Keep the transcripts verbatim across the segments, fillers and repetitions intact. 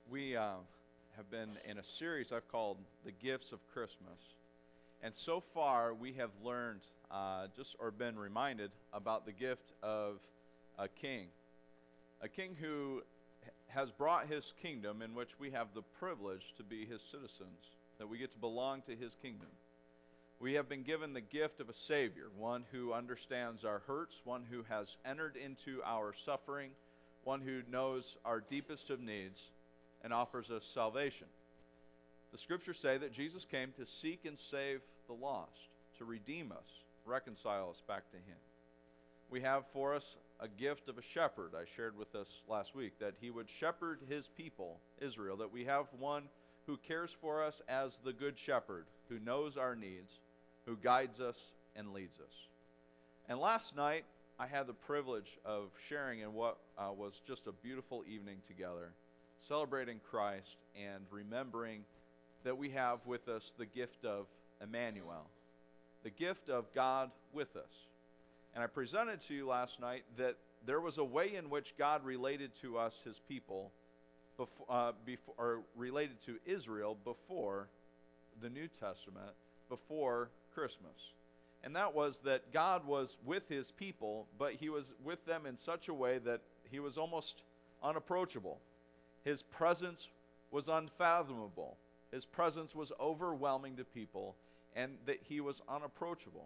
We uh, have been in a series I've called The Gifts of Christmas. And so far, we have learned uh, just or been reminded about the gift of a king. A king who has brought his kingdom, in which we have the privilege to be his citizens, that we get to belong to his kingdom. We have been given the gift of a Savior, one who understands our hurts, one who has entered into our suffering, one who knows our deepest of needs, and offers us salvation. The scriptures say that Jesus came to seek and save the lost, to redeem us, reconcile us back to him. We have for us a gift of a shepherd. I shared with us last week that he would shepherd his people, Israel, that we have one who cares for us as the good shepherd, who knows our needs, who guides us and leads us. And last night, I had the privilege of sharing in what uh, was just a beautiful evening together, celebrating Christ and remembering that we have with us the gift of Emmanuel, the gift of God with us. And I presented to you last night that there was a way in which God related to us, his people, before, uh, before, or related to Israel before the New Testament, before Christmas. And that was that God was with his people, but he was with them in such a way that he was almost unapproachable. His presence was unfathomable. His presence was overwhelming to people, and that he was unapproachable.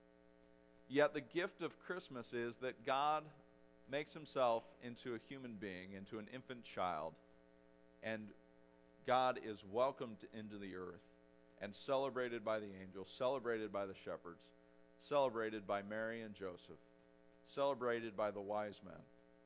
Yet the gift of Christmas is that God makes himself into a human being, into an infant child, and God is welcomed into the earth and celebrated by the angels, celebrated by the shepherds, celebrated by Mary and Joseph, celebrated by the wise men.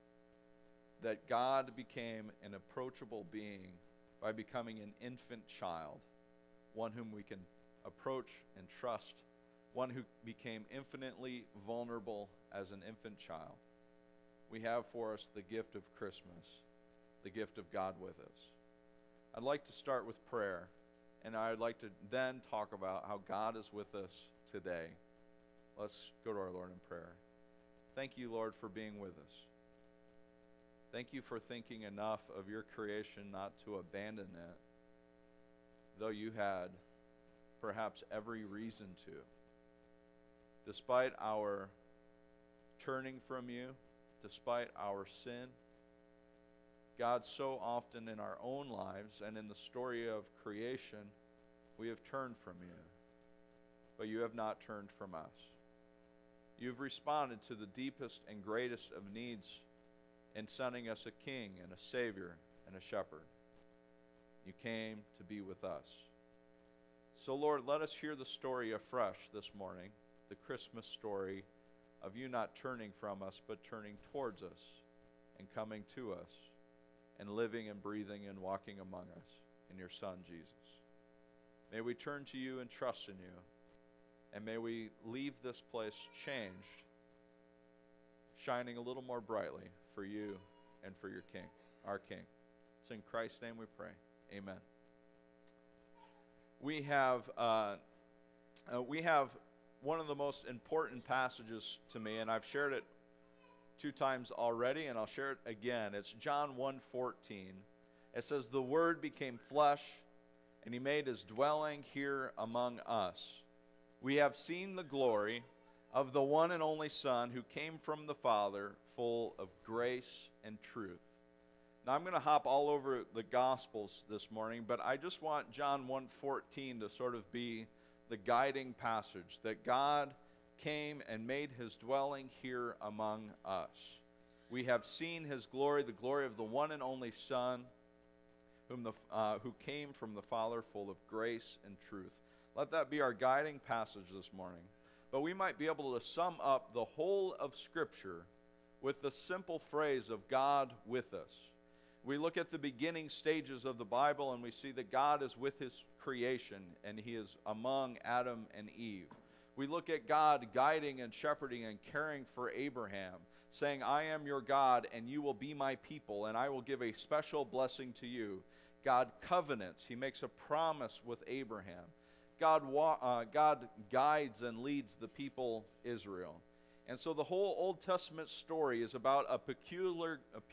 That God became an approachable being by becoming an infant child, one whom we can approach and trust, one who became infinitely vulnerable as an infant child. We have for us the gift of Christmas, the gift of God with us. I'd like to start with prayer, and I'd like to then talk about how God is with us today. Let's go to our Lord in prayer. Thank you, Lord, for being with us. Thank you for thinking enough of your creation not to abandon it, though you had perhaps every reason to. Despite our turning from you, despite our sin, God, so often in our own lives and in the story of creation, we have turned from you, but you have not turned from us. You've responded to the deepest and greatest of needs in sending us a king and a savior and a shepherd. You came to be with us. So, Lord, let us hear the story afresh this morning, the Christmas story of you not turning from us, but turning towards us and coming to us and living and breathing and walking among us in your Son, Jesus. May we turn to you and trust in you, and may we leave this place changed, shining a little more brightly for you and for your King, our King. It's in Christ's name we pray. Amen. We have uh, uh, we have one of the most important passages to me, and I've shared it two times already, and I'll share it again. It's John one fourteen. It says, "The Word became flesh, and he made his dwelling here among us. We have seen the glory of the one and only Son who came from the Father, full of grace and truth." Now I'm going to hop all over the Gospels this morning, but I just want John one fourteen to sort of be the guiding passage, that God came and made his dwelling here among us. We have seen his glory, the glory of the one and only Son, whom the, uh, who came from the Father, full of grace and truth. Let that be our guiding passage this morning. But we might be able to sum up the whole of Scripture with the simple phrase of God with us. We look at the beginning stages of the Bible and we see that God is with his creation and he is among Adam and Eve. We look at God guiding and shepherding and caring for Abraham, saying, "I am your God and you will be my people and I will give a special blessing to you." God covenants. He makes a promise with Abraham. God, uh, God guides and leads the people Israel. And so the whole Old Testament story is about a peculiar, a pu-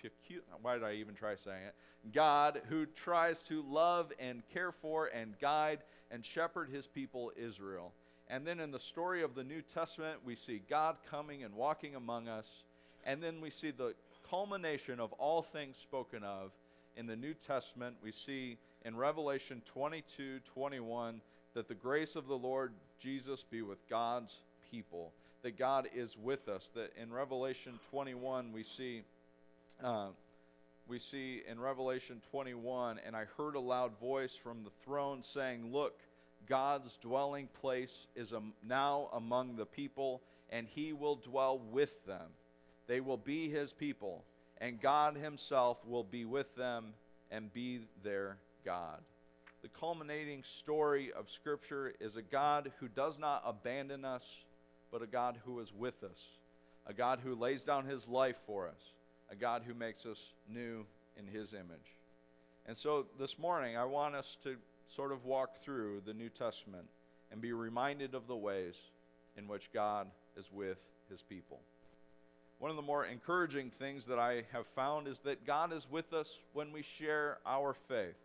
why did I even try saying it? God who tries to love and care for and guide and shepherd his people Israel. And then in the story of the New Testament, we see God coming and walking among us. And then we see the culmination of all things spoken of in the New Testament. We see in Revelation twenty-two twenty-one that the grace of the Lord Jesus be with God's people, that God is with us. That in Revelation twenty-one we see uh, we see in Revelation twenty-one, and I heard a loud voice from the throne saying, "Look, God's dwelling place is um, now among the people, and he will dwell with them. They will be his people, and God himself will be with them and be their God." The culminating story of Scripture is a God who does not abandon us, but a God who is with us, a God who lays down his life for us, a God who makes us new in his image. And so this morning, I want us to sort of walk through the New Testament and be reminded of the ways in which God is with his people. One of the more encouraging things that I have found is that God is with us when we share our faith.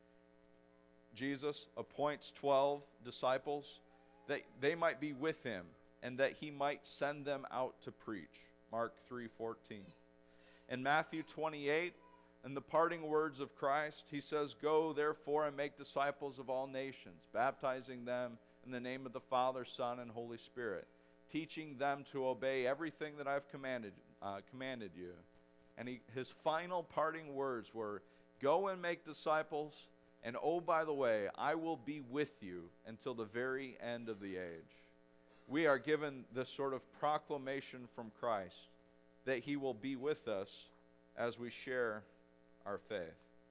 Jesus appoints twelve disciples that they might be with him and that he might send them out to preach. Mark three fourteen. In Matthew twenty-eight, in the parting words of Christ, he says, "Go therefore and make disciples of all nations, baptizing them in the name of the Father, Son, and Holy Spirit, teaching them to obey everything that I've commanded uh, commanded you." And he, his final parting words were, "Go and make disciples, and oh, by the way, I will be with you until the very end of the age." We are given this sort of proclamation from Christ that he will be with us as we share our faith.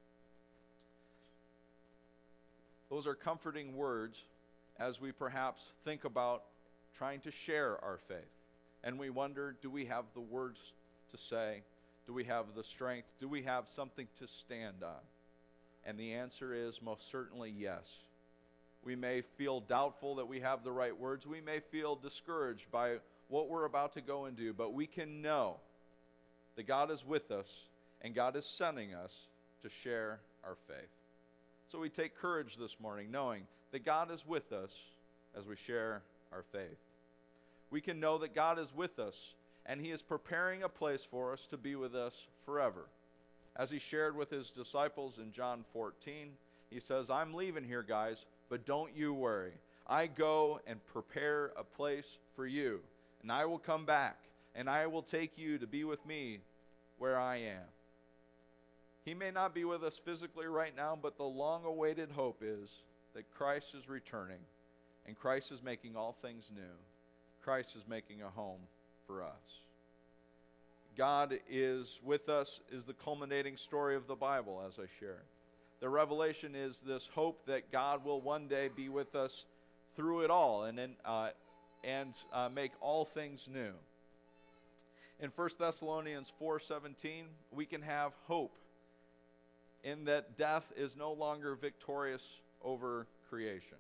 Those are comforting words as we perhaps think about trying to share our faith. And we wonder, do we have the words to say? Do we have the strength? Do we have something to stand on? And the answer is most certainly yes. We may feel doubtful that we have the right words. We may feel discouraged by what we're about to go and do, but we can know that God is with us and God is sending us to share our faith. So we take courage this morning knowing that God is with us as we share our faith. We can know that God is with us and he is preparing a place for us to be with us forever. As he shared with his disciples in John fourteen, he says, "I'm leaving here, guys, but don't you worry. I go and prepare a place for you, and I will come back, and I will take you to be with me where I am." He may not be with us physically right now, but the long-awaited hope is that Christ is returning, and Christ is making all things new. Christ is making a home for us. God is with us is the culminating story of the Bible, as I shared. The revelation is this hope that God will one day be with us through it all and in, uh, and uh, make all things new. In First Thessalonians four seventeen, we can have hope in that death is no longer victorious over creation.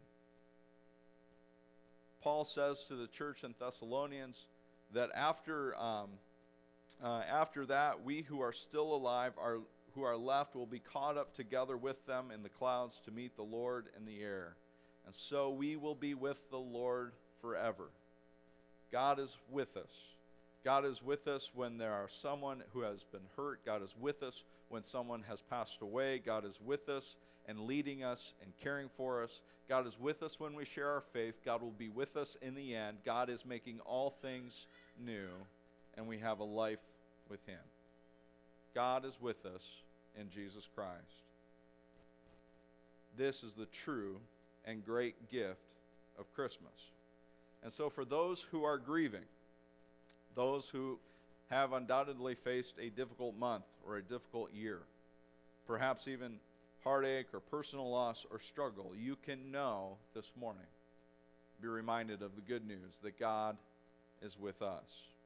Paul says to the church in Thessalonians that after um, uh, after that, we who are still alive, are who are left, will be caught up together with them in the clouds to meet the Lord in the air. And so we will be with the Lord forever. God is with us. God is with us when there are someone who has been hurt. God is with us when someone has passed away. God is with us and leading us and caring for us. God is with us when we share our faith. God will be with us in the end. God is making all things new, and we have a life with him. God is with us in Jesus Christ. This is the true and great gift of Christmas. And so for those who are grieving, those who have undoubtedly faced a difficult month or a difficult year, perhaps even heartache or personal loss or struggle, you can know this morning, be reminded of the good news that God is with us.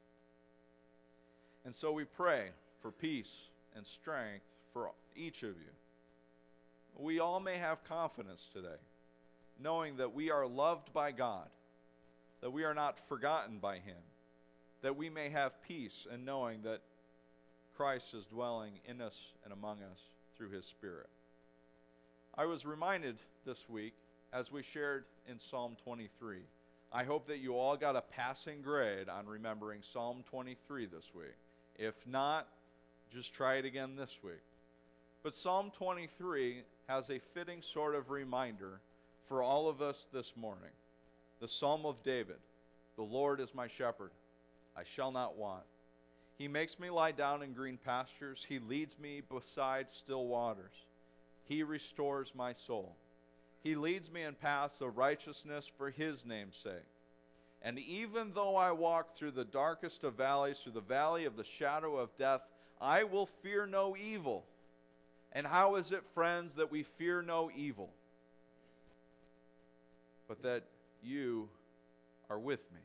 And so we pray for peace and strength for each of you. We all may have confidence today, knowing that we are loved by God, that we are not forgotten by him, that we may have peace in knowing that Christ is dwelling in us and among us through his Spirit. I was reminded this week, as we shared in Psalm twenty-three, I hope that you all got a passing grade on remembering Psalm twenty-three this week. If not, just try it again this week. But Psalm twenty-three has a fitting sort of reminder for all of us this morning. The Psalm of David, "The Lord is my shepherd, I shall not want. He makes me lie down in green pastures. He leads me beside still waters. He restores my soul. He leads me in paths of righteousness for his name's sake. And even though I walk through the darkest of valleys, through the valley of the shadow of death, I will fear no evil." And how is it, friends, that we fear no evil? But that you are with me.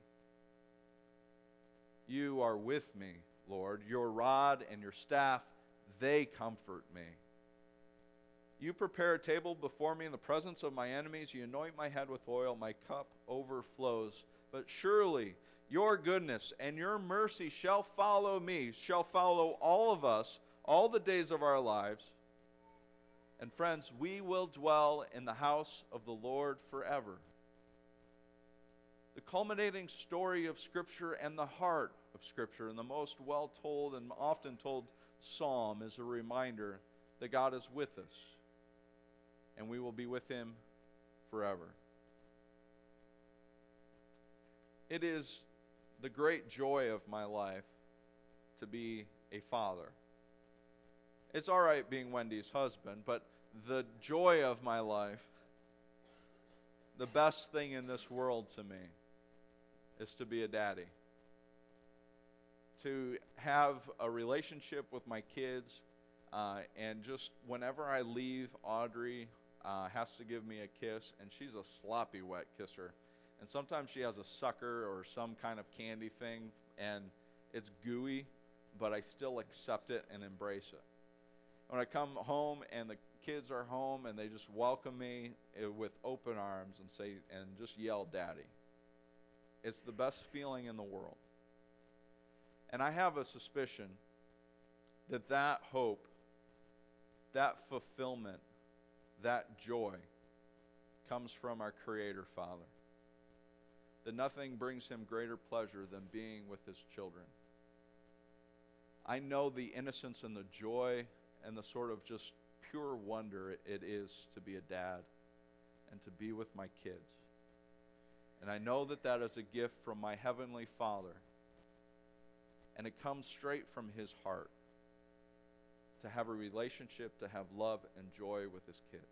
You are with me, Lord. Your rod and your staff, they comfort me. You prepare a table before me in the presence of my enemies. You anoint my head with oil. My cup overflows. But surely your goodness and your mercy shall follow me, shall follow all of us, all the days of our lives. And friends, we will dwell in the house of the Lord forever. The culminating story of Scripture and the heart of Scripture, and the most well-told and often told psalm, is a reminder that God is with us, and we will be with him forever. It is the great joy of my life to be a father. It's all right being Wendy's husband, but the joy of my life, the best thing in this world to me, is to be a daddy. To have a relationship with my kids, uh, and just whenever I leave, Audrey uh, has to give me a kiss, and she's a sloppy wet kisser. And sometimes she has a sucker or some kind of candy thing, and it's gooey, but I still accept it and embrace it. When I come home and the kids are home and they just welcome me with open arms and say, and just yell, "Daddy." It's the best feeling in the world. And I have a suspicion that that hope, that fulfillment, that joy comes from our Creator Father. That nothing brings him greater pleasure than being with his children. I know the innocence and the joy and the sort of just pure wonder it, it is to be a dad and to be with my kids. And I know that that is a gift from my Heavenly Father. And it comes straight from his heart to have a relationship, to have love and joy with his kids.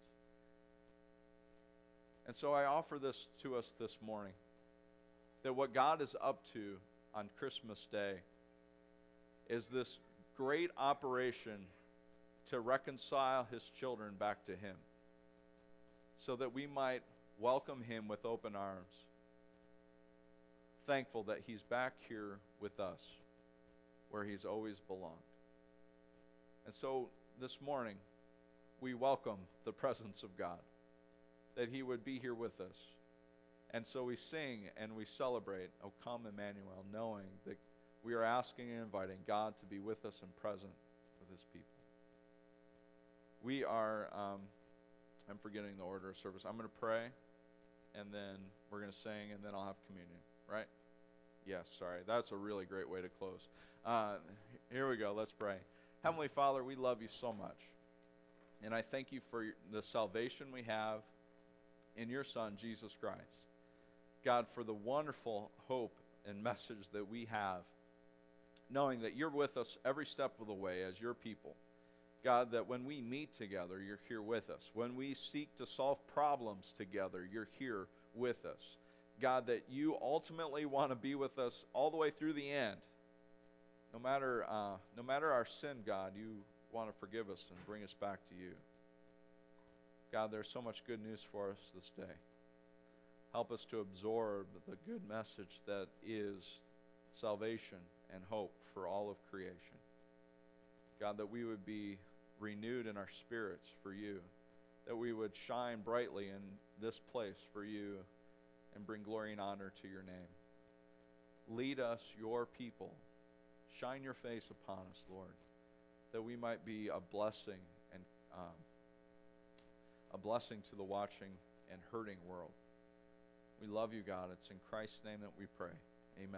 And so I offer this to us this morning, that what God is up to on Christmas Day is this great operation to reconcile his children back to him, so that we might welcome him with open arms, thankful that he's back here with us where he's always belonged. And so this morning we welcome the presence of God, that he would be here with us. And so we sing and we celebrate, "O come Emmanuel," knowing that we are asking and inviting God to be with us and present with his people. We are, um, I'm forgetting the order of service. I'm going to pray, and then we're going to sing, and then I'll have communion, right? Yes, sorry. That's a really great way to close. Uh, here we go. Let's pray. Heavenly Father, we love you so much. And I thank you for the salvation we have in your Son, Jesus Christ. God, for the wonderful hope and message that we have, knowing that you're with us every step of the way as your people. God, that when we meet together, you're here with us. When we seek to solve problems together, you're here with us. God, that you ultimately want to be with us all the way through the end. No matter, uh, no matter our sin, God, you want to forgive us and bring us back to you. God, there's so much good news for us this day. Help us to absorb the good message that is salvation and hope for all of creation. God, that we would be renewed in our spirits for you, that we would shine brightly in this place for you and bring glory and honor to your name. Lead us, your people. Shine your face upon us, Lord. that we might be a blessing and um, a blessing to the watching and hurting world. We love you, God. It's in Christ's name that we pray. Amen.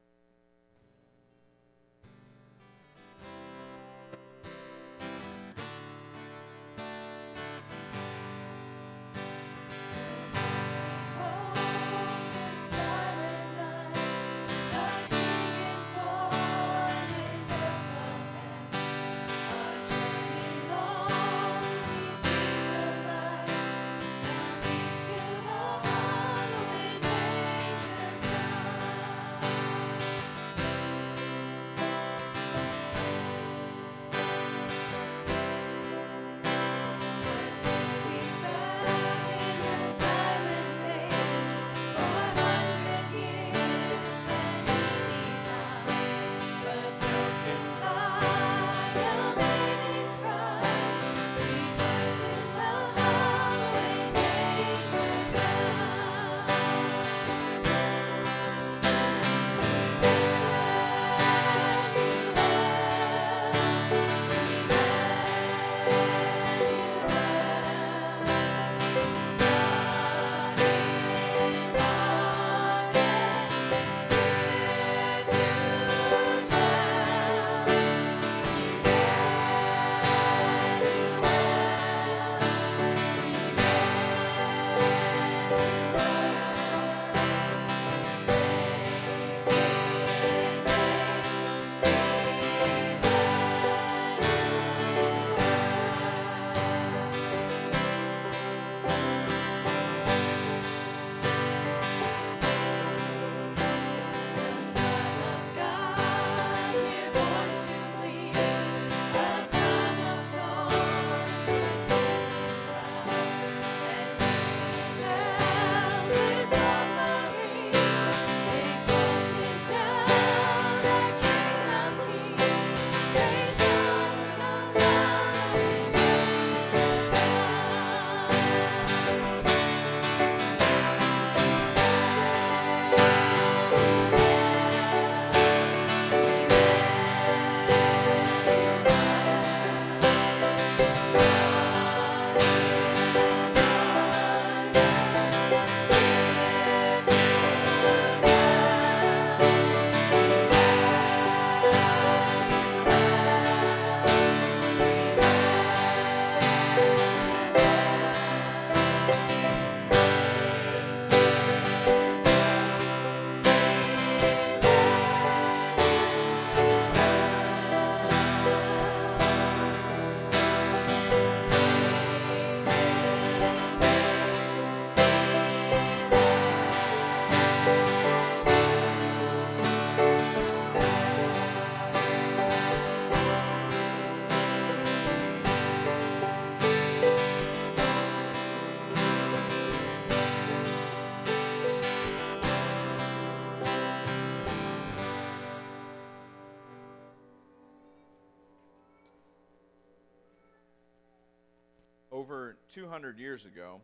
Over two hundred years ago,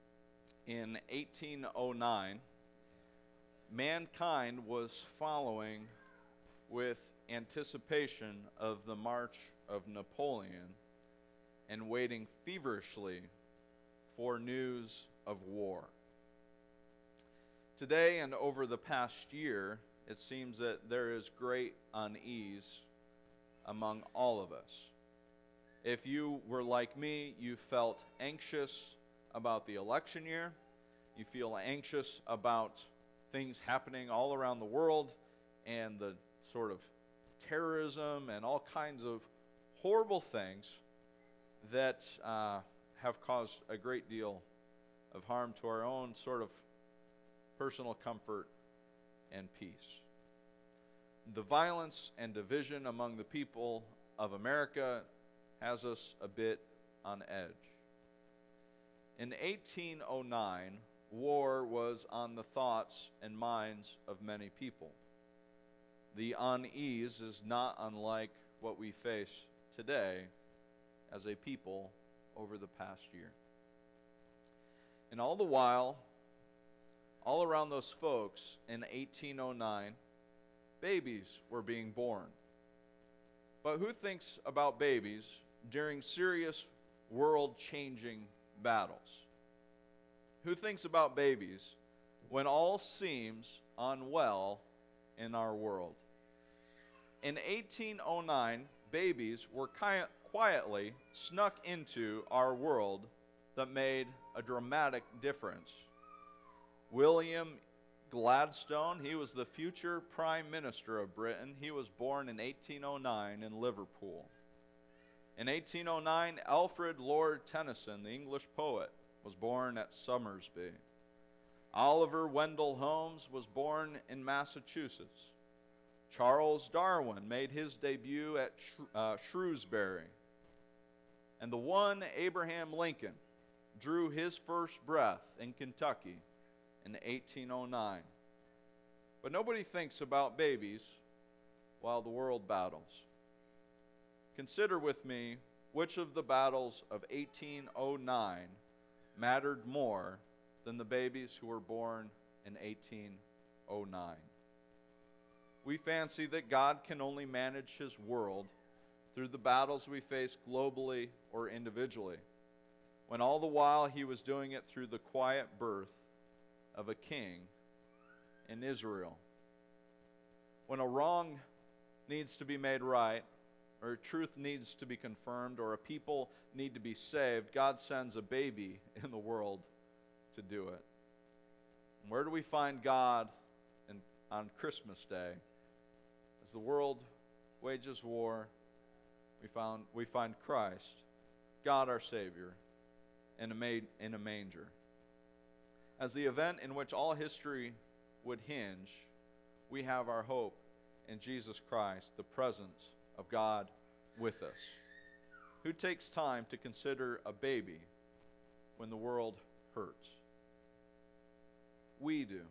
in eighteen oh nine, mankind was following with anticipation of the march of Napoleon and waiting feverishly for news of war. Today and over the past year, it seems that there is great unease among all of us. If you were like me, you felt anxious about the election year. You feel anxious about things happening all around the world and the sort of terrorism and all kinds of horrible things that uh, have caused a great deal of harm to our own sort of personal comfort and peace. The violence and division among the people of America has us a bit on edge. In eighteen oh nine, war was on the thoughts and minds of many people. The unease is not unlike what we face today as a people over the past year. And all the while, all around those folks in eighteen oh nine, babies were being born. But who thinks about babies during serious world-changing battles? Who thinks about babies when all seems unwell in our world? In eighteen oh nine, babies were qui- quietly snuck into our world that made a dramatic difference. William Gladstone, he was the future Prime Minister of Britain. He was born in eighteen oh nine in Liverpool. In eighteen oh nine, Alfred Lord Tennyson, the English poet, was born at Somersby. Oliver Wendell Holmes was born in Massachusetts. Charles Darwin made his debut at Sh- uh, Shrewsbury. And the one Abraham Lincoln drew his first breath in Kentucky in eighteen oh nine. But nobody thinks about babies while the world battles. Consider with me which of the battles of eighteen oh nine mattered more than the babies who were born in eighteen oh nine. We fancy that God can only manage his world through the battles we face globally or individually, when all the while he was doing it through the quiet birth of a king in Israel. When a wrong needs to be made right, or a truth needs to be confirmed, or a people need to be saved, God sends a baby in the world to do it. And where do we find God in, on Christmas Day? As the world wages war, we, found, we find Christ, God our Savior, in a, ma- in a manger. As the event in which all history would hinge, we have our hope in Jesus Christ, the presence of God with us. Who takes time to consider a baby when the world hurts? We do.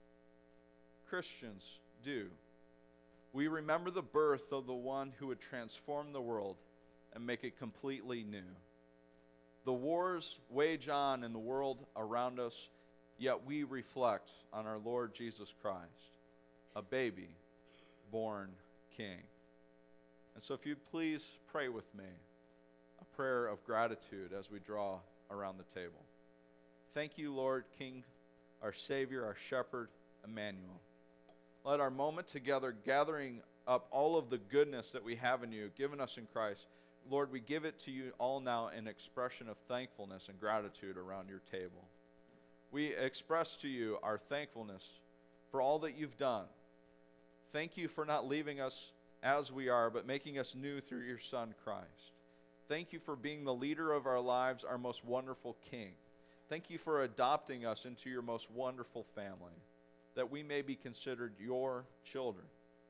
Christians do. We remember the birth of the one who would transform the world and make it completely new. The wars wage on in the world around us, yet we reflect on our Lord Jesus Christ, a baby born king. And so if you'd please pray with me a prayer of gratitude as we draw around the table. Thank you, Lord, King, our Savior, our Shepherd, Emmanuel. Let our moment together, gathering up all of the goodness that we have in you, given us in Christ, Lord, we give it to you all now in expression of thankfulness and gratitude around your table. We express to you our thankfulness for all that you've done. Thank you for not leaving us as we are, but making us new through your Son, Christ. Thank you for being the leader of our lives, our most wonderful King. Thank you for adopting us into your most wonderful family, that we may be considered your children.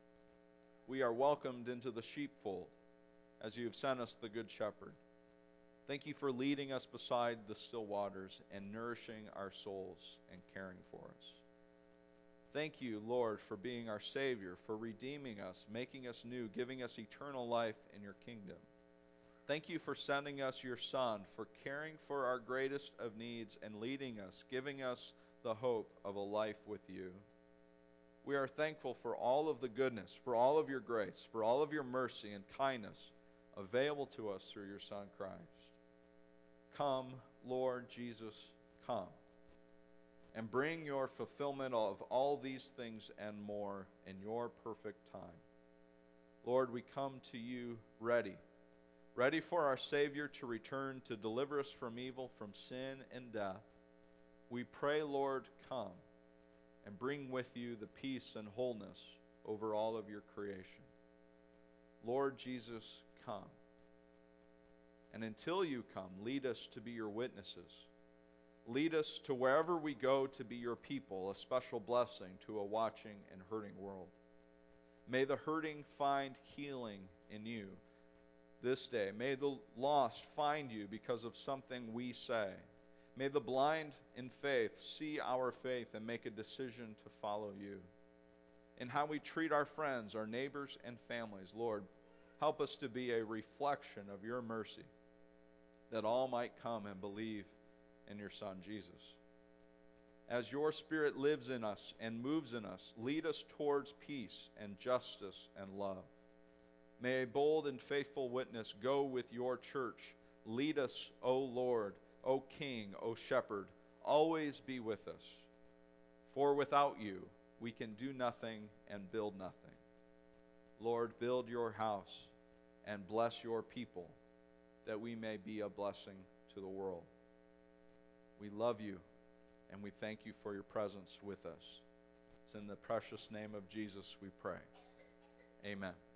We are welcomed into the sheepfold as you have sent us the Good Shepherd. Thank you for leading us beside the still waters and nourishing our souls and caring for us. Thank you, Lord, for being our Savior, for redeeming us, making us new, giving us eternal life in your kingdom. Thank you for sending us your Son, for caring for our greatest of needs and leading us, giving us the hope of a life with you. We are thankful for all of the goodness, for all of your grace, for all of your mercy and kindness available to us through your Son, Christ. Come, Lord Jesus, come, and bring your fulfillment of all these things and more in your perfect time. Lord, we come to you ready, ready for our Savior to return to deliver us from evil, from sin and death. We pray, Lord, come and bring with you the peace and wholeness over all of your creation. Lord Jesus, come. And until you come, lead us to be your witnesses. Lead us to wherever we go to be your people, a special blessing to a watching and hurting world. May the hurting find healing in you this day. May the lost find you because of something we say. May the blind in faith see our faith and make a decision to follow you. In how we treat our friends, our neighbors, and families, Lord, help us to be a reflection of your mercy, that all might come and believe in your Son, Jesus. As your Spirit lives in us and moves in us, lead us towards peace and justice and love. May a bold and faithful witness go with your church. Lead us, O Lord, O King, O Shepherd. Always be with us. For without you, we can do nothing and build nothing. Lord, build your house and bless your people, that we may be a blessing to the world. We love you, and we thank you for your presence with us. It's in the precious name of Jesus we pray. Amen.